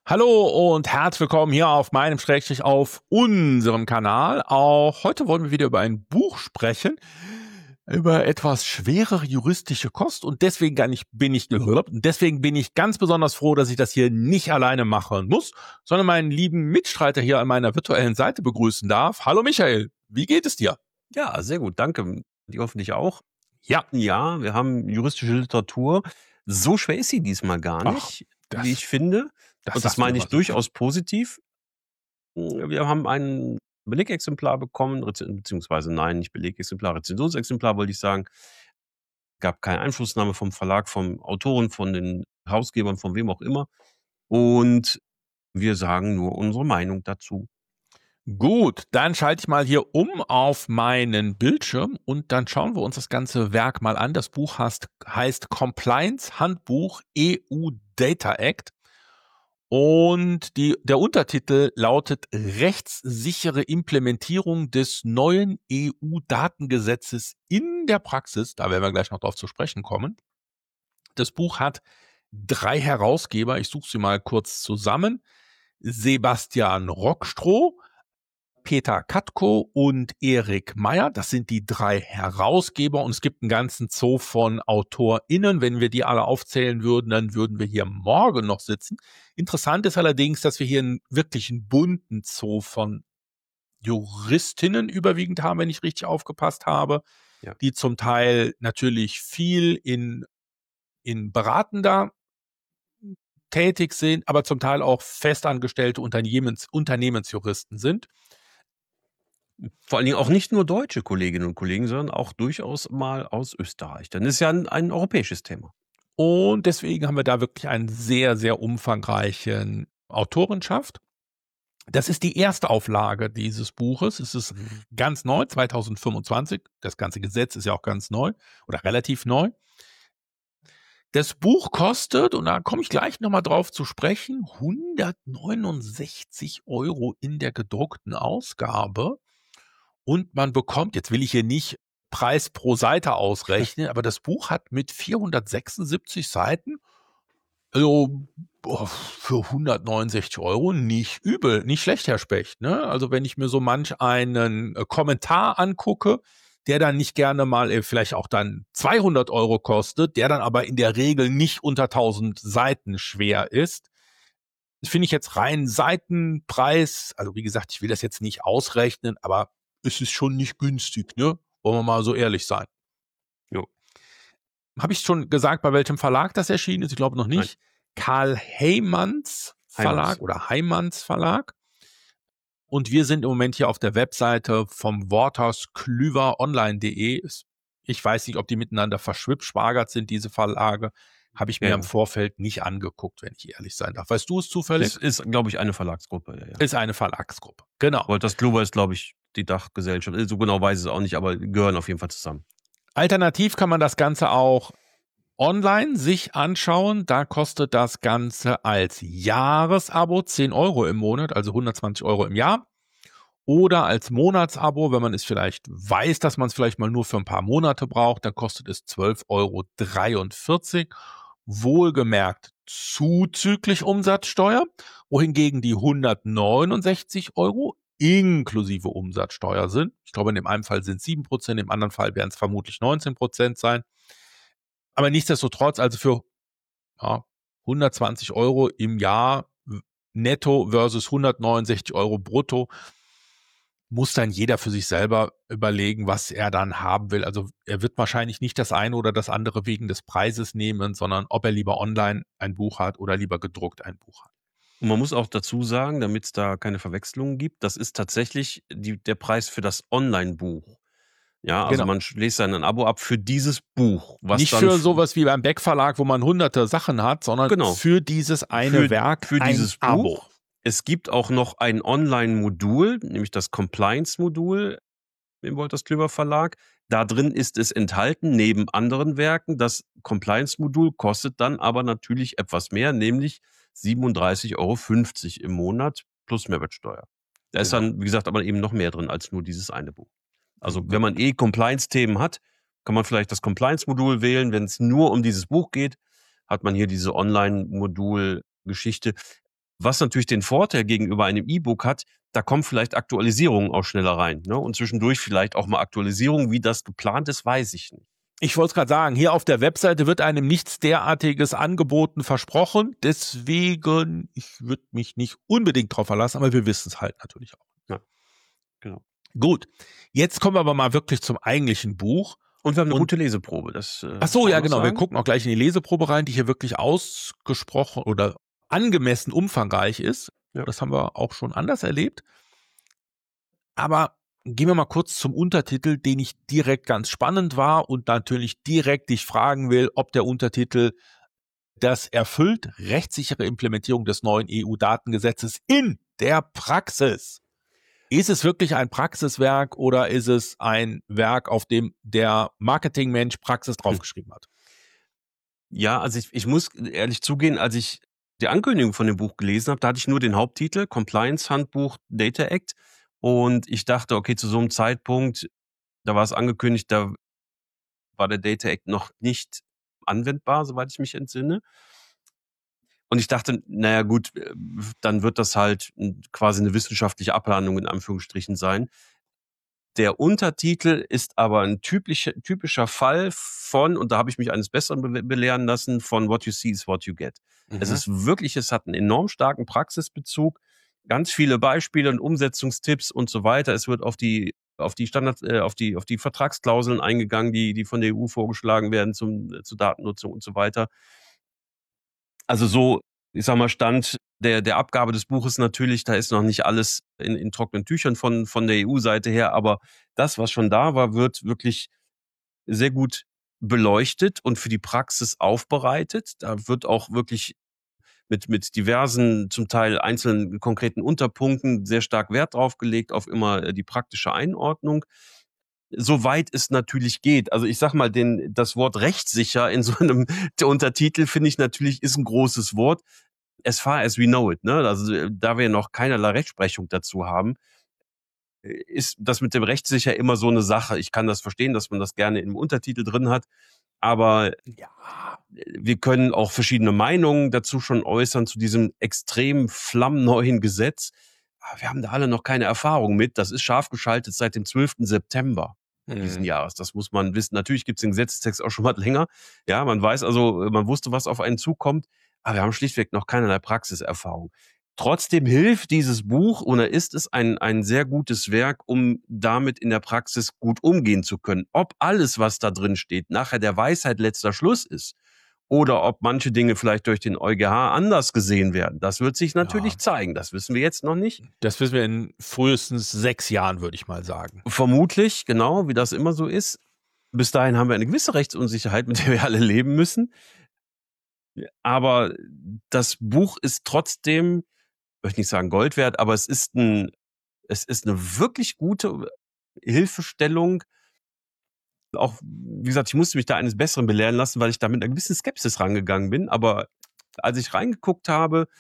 Hallo und herzlich willkommen hier auf meinem Schrägstrich auf unserem Kanal. Auch heute wollen wir wieder über ein Buch sprechen, über etwas schwerere juristische Kost und deswegen bin ich ganz besonders froh, dass ich das hier nicht alleine machen muss, sondern meinen lieben Mitstreiter hier an meiner virtuellen Seite begrüßen darf. Hallo Michael, wie geht es dir? Ja, sehr gut, danke. Die hoffentlich auch. Ja. Ja, wir haben juristische Literatur. So schwer ist sie diesmal gar Ach, nicht, das- wie ich finde. das Und das sagst du meine immer ich so. durchaus positiv. Wir haben ein Belegexemplar bekommen, beziehungsweise nein, nicht Belegexemplar, Rezensionsexemplar wollte ich sagen. Gab keine Einflussnahme vom Verlag, vom Autoren, von den Herausgebern, von wem auch immer. Und wir sagen nur unsere Meinung dazu. Gut, dann schalte ich mal hier um auf meinen Bildschirm und dann schauen wir uns das ganze Werk mal an. Das Buch heißt Compliance Handbuch EU Data Act und der Untertitel lautet Rechtssichere Implementierung des neuen EU-Datengesetzes in der Praxis. Da werden wir gleich noch drauf zu sprechen kommen. Das Buch hat 3 Herausgeber. Ich suche sie mal kurz zusammen. Sebastian Rockstroh, Peter Katko und Erik Meyer. Das sind die 3 Herausgeber und es gibt einen ganzen Zoo von AutorInnen. Wenn wir die alle aufzählen würden, dann würden wir hier morgen noch sitzen. Interessant ist allerdings, dass wir hier einen wirklichen bunten Zoo von Juristinnen überwiegend haben, wenn ich richtig aufgepasst habe, Ja. die zum Teil natürlich viel in beratender tätig sind, aber zum Teil auch festangestellte Unternehmensjuristen sind. Vor allen Dingen auch nicht nur deutsche Kolleginnen und Kollegen, sondern auch durchaus mal aus Österreich. Dann ist ja ein europäisches Thema. Und deswegen haben wir da wirklich einen sehr, sehr umfangreichen Autorenschaft. Das ist die erste Auflage dieses Buches. Es ist ganz neu, 2025. Das ganze Gesetz ist ja auch ganz neu oder relativ neu. Das Buch kostet, und da komme ich gleich nochmal drauf zu sprechen, 169 € in der gedruckten Ausgabe. Und man bekommt, jetzt will ich hier nicht Preis pro Seite ausrechnen, aber das Buch hat mit 476 Seiten, also für 169 € nicht übel, nicht schlecht, Herr Specht. Ne? Also wenn ich mir so manch einen Kommentar angucke, der dann nicht gerne mal vielleicht auch dann 200 € kostet, der dann aber in der Regel nicht unter 1000 Seiten schwer ist, finde ich jetzt rein Seitenpreis, also wie gesagt, ich will das jetzt nicht ausrechnen, aber es ist schon nicht günstig, ne? Wollen wir mal so ehrlich sein. Jo. Habe ich schon gesagt, bei welchem Verlag das erschienen ist? Ich glaube noch nicht. Nein. Karl Heimanns Verlag oder Heimanns Verlag. Und wir sind im Moment hier auf der Webseite vom Worthaus klüveronline.de. Ich weiß nicht, ob die miteinander verschwibschwagert sind, diese Verlage. Habe ich mir im Vorfeld nicht angeguckt, wenn ich ehrlich sein darf. Weißt du es zufällig? Es ist, glaube ich, eine Verlagsgruppe. Ja. Ist eine Verlagsgruppe, genau. Wolters Kluwer ist, glaube ich, die Dachgesellschaft. So genau weiß ich es auch nicht, aber gehören auf jeden Fall zusammen. Alternativ kann man das Ganze auch online sich anschauen. Da kostet das Ganze als Jahresabo 10 € im Monat, also 120 € im Jahr. Oder als Monatsabo, wenn man es vielleicht weiß, dass man es vielleicht mal nur für ein paar Monate braucht, dann kostet es 12,43 €. Wohlgemerkt zuzüglich Umsatzsteuer, wohingegen die 169 € inklusive Umsatzsteuer sind. Ich glaube, in dem einen Fall sind es 7%, im anderen Fall werden es vermutlich 19% sein. Aber nichtsdestotrotz, also für 120 € im Jahr netto versus 169 € brutto, muss dann jeder für sich selber überlegen, was er dann haben will. Also er wird wahrscheinlich nicht das eine oder das andere wegen des Preises nehmen, sondern ob er lieber online ein Buch hat oder lieber gedruckt ein Buch hat. Und man muss auch dazu sagen, damit es da keine Verwechslungen gibt, das ist tatsächlich der Preis für das Online-Buch. Ja, also man schließt dann ein Abo ab für dieses Buch. Was nicht dann für sowas wie beim Beck Verlag, wo man hunderte Sachen hat, sondern für dieses eine Werk, für dieses ein Buch. Abo. Es gibt auch noch ein Online-Modul, nämlich das Compliance-Modul im Wolters Kluwer Verlag. Da drin ist es enthalten, neben anderen Werken. Das Compliance-Modul kostet dann aber natürlich etwas mehr, nämlich 37,50 € im Monat plus Mehrwertsteuer. Da ist dann, wie gesagt, aber eben noch mehr drin als nur dieses eine Buch. Also wenn man Compliance-Themen hat, kann man vielleicht das Compliance-Modul wählen. Wenn es nur um dieses Buch geht, hat man hier diese Online-Modul-Geschichte. Was natürlich den Vorteil gegenüber einem E-Book hat, da kommen vielleicht Aktualisierungen auch schneller rein. Ne? Und zwischendurch vielleicht auch mal Aktualisierungen. Wie das geplant ist, weiß ich nicht. Ich wollte es gerade sagen, hier auf der Webseite wird einem nichts derartiges angeboten, versprochen. Deswegen, ich würde mich nicht unbedingt drauf verlassen, aber wir wissen es halt natürlich auch. Ja, genau. Gut, jetzt kommen wir aber mal wirklich zum eigentlichen Buch. Und wir haben eine gute Leseprobe. Ach so, ja genau, wir gucken auch gleich in die Leseprobe rein, die hier wirklich ausgesprochen oder angemessen umfangreich ist. Ja. Das haben wir auch schon anders erlebt. Aber gehen wir mal kurz zum Untertitel, den ich direkt ganz spannend war und natürlich direkt dich fragen will, ob der Untertitel das erfüllt, rechtssichere Implementierung des neuen EU-Datengesetzes in der Praxis. Ist es wirklich ein Praxiswerk oder ist es ein Werk, auf dem der Marketingmensch Praxis draufgeschrieben hat? Ja, also ich muss ehrlich zugehen, als ich die Ankündigung von dem Buch gelesen habe, da hatte ich nur den Haupttitel, Compliance Handbuch Data Act. Und ich dachte, okay, zu so einem Zeitpunkt, da war es angekündigt, da war der Data Act noch nicht anwendbar, soweit ich mich entsinne. Und ich dachte, naja gut, dann wird das halt quasi eine wissenschaftliche Abhandlung in Anführungsstrichen sein. Der Untertitel ist aber ein typischer Fall von, und da habe ich mich eines Besseren belehren lassen, von What you see is what you get. Es ist wirklich, es hat einen enorm starken Praxisbezug, ganz viele Beispiele und Umsetzungstipps und so weiter. Es wird auf die Standards, auf die Vertragsklauseln eingegangen, die von der EU vorgeschlagen werden zur Datennutzung und so weiter. Also so, ich sag mal, Stand der Abgabe des Buches natürlich, da ist noch nicht alles in trockenen Tüchern von der EU-Seite her, aber das, was schon da war, wird wirklich sehr gut beleuchtet und für die Praxis aufbereitet. Da wird auch wirklich mit diversen, zum Teil einzelnen konkreten Unterpunkten sehr stark Wert drauf gelegt, auf immer die praktische Einordnung. Soweit es natürlich geht. Also ich sag mal, das Wort rechtssicher in so einem Untertitel finde ich natürlich ist ein großes Wort. As far as we know it, ne? Also da wir noch keinerlei Rechtsprechung dazu haben, ist das mit dem rechtssicher immer so eine Sache. Ich kann das verstehen, dass man das gerne im Untertitel drin hat, aber Ja. wir können auch verschiedene Meinungen dazu schon äußern zu diesem extrem flammneuen Gesetz. Aber wir haben da alle noch keine Erfahrung mit. Das ist scharf geschaltet seit dem 12. September diesen Jahres. Das muss man wissen. Natürlich gibt es den Gesetzestext auch schon mal länger. Ja, man weiß also, man wusste, was auf einen zukommt, aber wir haben schlichtweg noch keinerlei Praxiserfahrung. Trotzdem hilft dieses Buch oder ist es ein sehr gutes Werk, um damit in der Praxis gut umgehen zu können. Ob alles, was da drin steht, nachher der Weisheit letzter Schluss ist oder ob manche Dinge vielleicht durch den EuGH anders gesehen werden, das wird sich natürlich zeigen. Das wissen wir jetzt noch nicht. Das wissen wir in frühestens 6 Jahren, würde ich mal sagen. Vermutlich, genau, wie das immer so ist. Bis dahin haben wir eine gewisse Rechtsunsicherheit, mit der wir alle leben müssen. Aber das Buch ist trotzdem, ich möchte nicht sagen Gold wert, aber es ist eine wirklich gute Hilfestellung. Auch, wie gesagt, ich musste mich da eines Besseren belehren lassen, weil ich da mit einer gewissen Skepsis rangegangen bin. Aber als ich reingeguckt habe,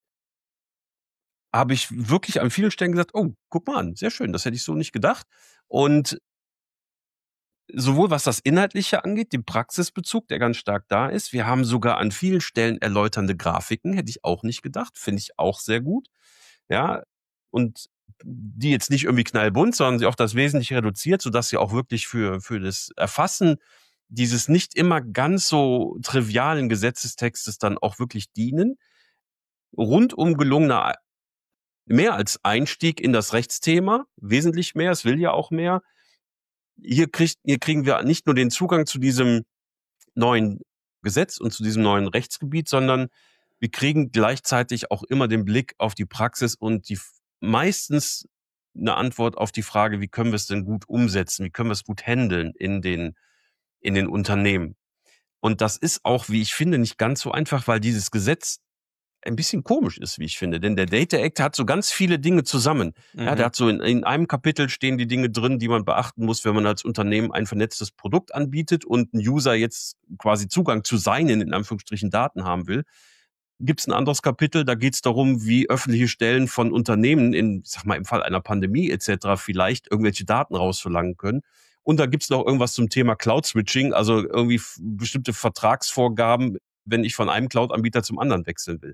habe ich wirklich an vielen Stellen gesagt, oh, guck mal an, sehr schön, das hätte ich so nicht gedacht. Und sowohl was das Inhaltliche angeht, den Praxisbezug, der ganz stark da ist. Wir haben sogar an vielen Stellen erläuternde Grafiken, hätte ich auch nicht gedacht, finde ich auch sehr gut. Ja, und die jetzt nicht irgendwie knallbunt, sondern sie auch das Wesentliche reduziert, sodass sie auch wirklich für das Erfassen dieses nicht immer ganz so trivialen Gesetzestextes dann auch wirklich dienen. Rundum gelungener, mehr als Einstieg in das Rechtsthema, wesentlich mehr, es will ja auch mehr. Hier kriegen wir nicht nur den Zugang zu diesem neuen Gesetz und zu diesem neuen Rechtsgebiet, sondern wir kriegen gleichzeitig auch immer den Blick auf die Praxis und meistens eine Antwort auf die Frage, wie können wir es denn gut umsetzen, wie können wir es gut handeln in den Unternehmen. Und das ist auch, wie ich finde, nicht ganz so einfach, weil dieses Gesetz ein bisschen komisch ist, wie ich finde. Denn der Data Act hat so ganz viele Dinge zusammen. Ja, der hat so in einem Kapitel stehen die Dinge drin, die man beachten muss, wenn man als Unternehmen ein vernetztes Produkt anbietet und ein User jetzt quasi Zugang zu seinen, in Anführungsstrichen, Daten haben will. Gibt es ein anderes Kapitel, da geht es darum, wie öffentliche Stellen von Unternehmen ich sag mal, im Fall einer Pandemie etc. vielleicht irgendwelche Daten rausverlangen können. Und da gibt es noch irgendwas zum Thema Cloud-Switching, also irgendwie bestimmte Vertragsvorgaben, wenn ich von einem Cloud-Anbieter zum anderen wechseln will.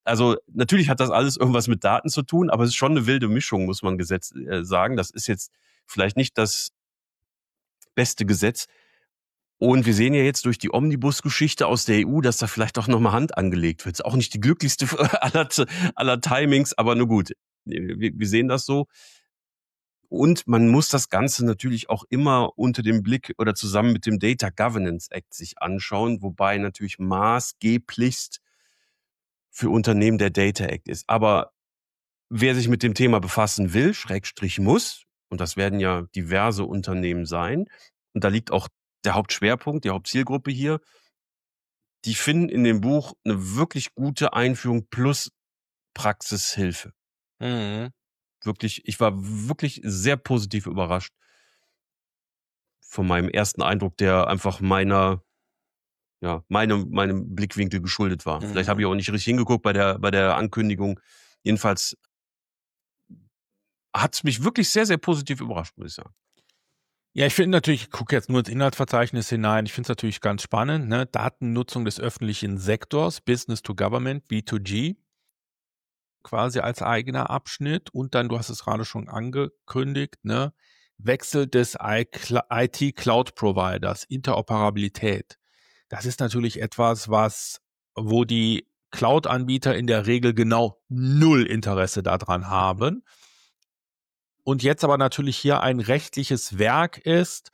Also natürlich hat das alles irgendwas mit Daten zu tun, aber es ist schon eine wilde Mischung, muss man sagen. Das ist jetzt vielleicht nicht das beste Gesetz. Und wir sehen ja jetzt durch die Omnibus-Geschichte aus der EU, dass da vielleicht auch nochmal Hand angelegt wird. Ist auch nicht die glücklichste aller Timings, aber nur gut. Wir sehen das so. Und man muss das Ganze natürlich auch immer unter dem Blick oder zusammen mit dem Data Governance Act sich anschauen, wobei natürlich maßgeblichst für Unternehmen der Data Act ist. Aber wer sich mit dem Thema befassen will, Schrägstrich muss, und das werden ja diverse Unternehmen sein, und da liegt auch der Hauptschwerpunkt, die Hauptzielgruppe hier, die finden in dem Buch eine wirklich gute Einführung plus Praxishilfe. Mhm. Wirklich, ich war wirklich sehr positiv überrascht von meinem ersten Eindruck, der einfach meinem Blickwinkel geschuldet war. Vielleicht habe ich Mhm. auch nicht richtig hingeguckt bei der Ankündigung. Jedenfalls hat es mich wirklich sehr, sehr positiv überrascht, muss ich sagen. Ja, ich finde natürlich, ich gucke jetzt nur ins Inhaltsverzeichnis hinein. Ich finde es natürlich ganz spannend, ne? Datennutzung des öffentlichen Sektors, Business to Government, B2G, quasi als eigener Abschnitt. Und dann, du hast es gerade schon angekündigt, ne? Wechsel des IT-Cloud-Providers, Interoperabilität. Das ist natürlich etwas, wo die Cloud-Anbieter in der Regel genau null Interesse daran haben. Und jetzt aber natürlich hier ein rechtliches Werk ist,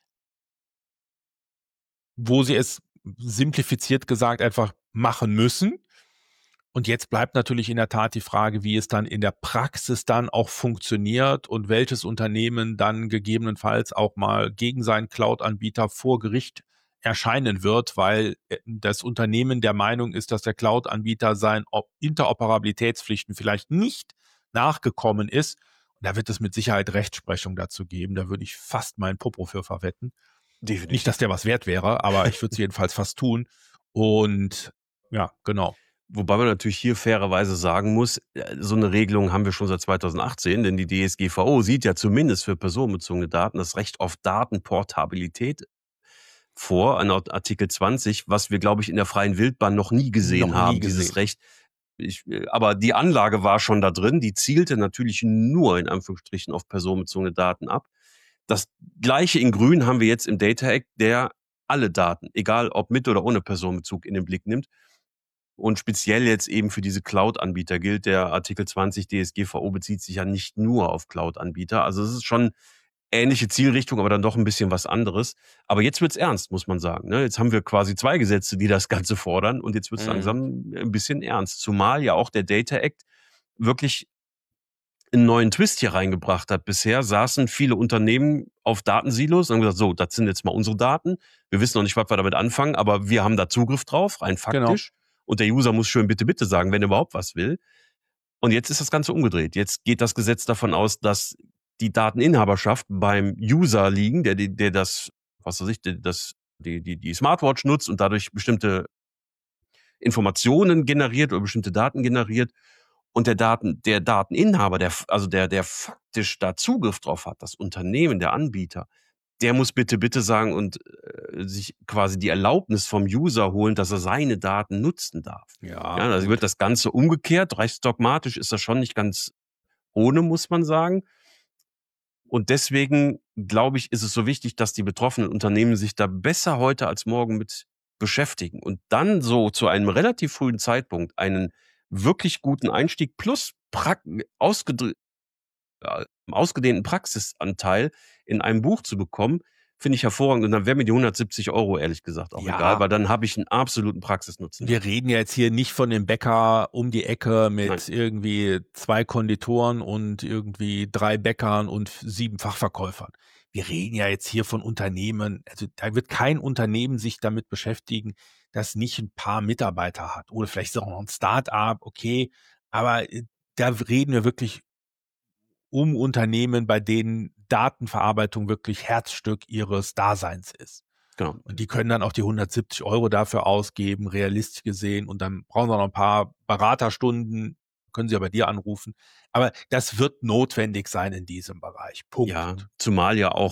wo sie es simplifiziert gesagt einfach machen müssen. Und jetzt bleibt natürlich in der Tat die Frage, wie es dann in der Praxis dann auch funktioniert und welches Unternehmen dann gegebenenfalls auch mal gegen seinen Cloud-Anbieter vor Gericht erscheinen wird, weil das Unternehmen der Meinung ist, dass der Cloud-Anbieter seinen Interoperabilitätspflichten vielleicht nicht nachgekommen ist. Und da wird es mit Sicherheit Rechtsprechung dazu geben. Da würde ich fast meinen Popo für verwetten. Nicht, dass Definitiv. der was wert wäre, aber ich würde es jedenfalls fast tun. Und ja, genau. Wobei man natürlich hier fairerweise sagen muss, so eine Regelung haben wir schon seit 2018, denn die DSGVO sieht ja zumindest für personenbezogene Daten das Recht auf Datenportabilität vor, an Artikel 20, was wir, glaube ich, in der freien Wildbahn noch nie gesehen Noch nie haben, gesehen. dieses Recht. Aber die Anlage war schon da drin, die zielte natürlich nur in Anführungsstrichen auf personenbezogene Daten ab. Das Gleiche in Grün haben wir jetzt im Data Act, der alle Daten, egal ob mit oder ohne Personenbezug, in den Blick nimmt. Und speziell jetzt eben für diese Cloud-Anbieter gilt, der Artikel 20 DSGVO bezieht sich ja nicht nur auf Cloud-Anbieter. Also es ist schon ähnliche Zielrichtung, aber dann doch ein bisschen was anderes. Aber jetzt wird's ernst, muss man sagen. Ne? Jetzt haben wir quasi 2 Gesetze, die das Ganze fordern, und jetzt wird's langsam ein bisschen ernst. Zumal ja auch der Data Act wirklich einen neuen Twist hier reingebracht hat. Bisher saßen viele Unternehmen auf Datensilos und haben gesagt, so, das sind jetzt mal unsere Daten. Wir wissen noch nicht, was wir damit anfangen, aber wir haben da Zugriff drauf, rein Genau. faktisch. Und der User muss schön bitte, bitte sagen, wenn er überhaupt was will. Und jetzt ist das Ganze umgedreht. Jetzt geht das Gesetz davon aus, dass die Dateninhaberschaft beim User liegen, der das, was weiß ich, die Smartwatch nutzt und dadurch bestimmte Informationen generiert oder bestimmte Daten generiert. Und der Dateninhaber, der faktisch da Zugriff drauf hat, das Unternehmen, der Anbieter, der muss bitte, bitte sagen und sich quasi die Erlaubnis vom User holen, dass er seine Daten nutzen darf. Ja, Ja, also gut. wird das Ganze umgekehrt. Rechtsdogmatisch ist das schon nicht ganz ohne, muss man sagen. Und deswegen, glaube ich, ist es so wichtig, dass die betroffenen Unternehmen sich da besser heute als morgen mit beschäftigen und dann so zu einem relativ frühen Zeitpunkt einen wirklich guten Einstieg plus ausgedehnten Praxisanteil in einem Buch zu bekommen, finde ich hervorragend. Und dann wären mir die 170 € ehrlich gesagt auch Ja. egal, weil dann habe ich einen absoluten Praxisnutzen. Wir reden ja jetzt hier nicht von dem Bäcker um die Ecke mit Nein. irgendwie 2 Konditoren und irgendwie 3 Bäckern und 7 Fachverkäufern. Wir reden ja jetzt hier von Unternehmen, also da wird kein Unternehmen sich damit beschäftigen, das nicht ein paar Mitarbeiter hat. Oder vielleicht ist es auch noch ein Start-up, okay. Aber da reden wir wirklich um Unternehmen, bei denen Datenverarbeitung wirklich Herzstück ihres Daseins ist. Genau. Und die können dann auch die 170 € dafür ausgeben, realistisch gesehen. Und dann brauchen sie noch ein paar Beraterstunden, können sie ja bei dir anrufen. Aber das wird notwendig sein in diesem Bereich. Punkt. Ja, zumal ja auch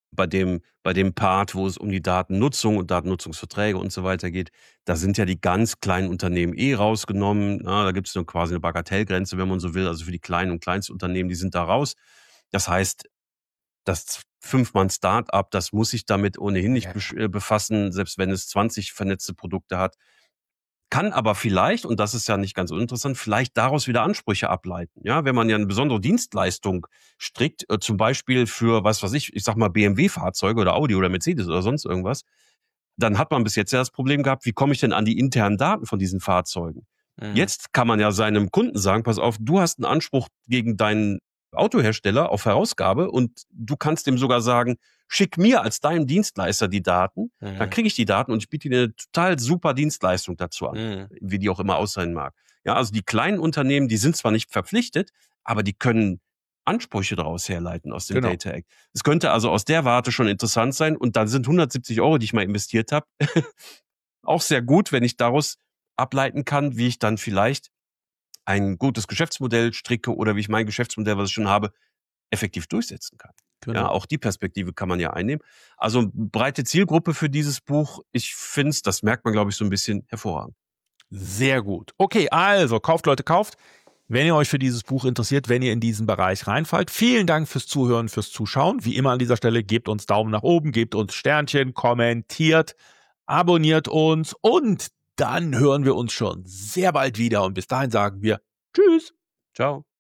bei dem Part, wo es um die Datennutzung und Datennutzungsverträge und so weiter geht, da sind ja die ganz kleinen Unternehmen rausgenommen. Na, da gibt es nur quasi eine Bagatellgrenze, wenn man so will. Also für die kleinen und Kleinstunternehmen, die sind da raus. Das heißt, das 5-Mann-Start-up, das muss sich damit ohnehin nicht befassen, selbst wenn es 20 vernetzte Produkte hat. Kann aber vielleicht, und das ist ja nicht ganz uninteressant, vielleicht daraus wieder Ansprüche ableiten. Ja, wenn man ja eine besondere Dienstleistung strickt, zum Beispiel für, was weiß ich sag mal BMW-Fahrzeuge oder Audi oder Mercedes oder sonst irgendwas, dann hat man bis jetzt ja das Problem gehabt, wie komme ich denn an die internen Daten von diesen Fahrzeugen? Jetzt kann man ja seinem Kunden sagen, pass auf, du hast einen Anspruch gegen deinen Autohersteller auf Herausgabe und du kannst dem sogar sagen, schick mir als deinem Dienstleister die Daten, dann kriege ich die Daten und ich biete dir eine total super Dienstleistung dazu an, wie die auch immer aussehen mag. Ja, also die kleinen Unternehmen, die sind zwar nicht verpflichtet, aber die können Ansprüche daraus herleiten aus dem Data Act. Es könnte also aus der Warte schon interessant sein und dann sind 170 €, die ich mal investiert habe, auch sehr gut, wenn ich daraus ableiten kann, wie ich dann vielleicht ein gutes Geschäftsmodell stricke oder wie ich mein Geschäftsmodell, was ich schon habe, effektiv durchsetzen kann. Ja, auch die Perspektive kann man ja einnehmen. Also breite Zielgruppe für dieses Buch. Ich finde es, das merkt man, glaube ich, so ein bisschen hervorragend. Sehr gut. Okay, also kauft, Leute, kauft. Wenn ihr euch für dieses Buch interessiert, wenn ihr in diesen Bereich reinfallt. Vielen Dank fürs Zuhören, fürs Zuschauen. Wie immer an dieser Stelle, gebt uns Daumen nach oben, gebt uns Sternchen, kommentiert, abonniert uns und dann hören wir uns schon sehr bald wieder. Und bis dahin sagen wir Tschüss. Ciao.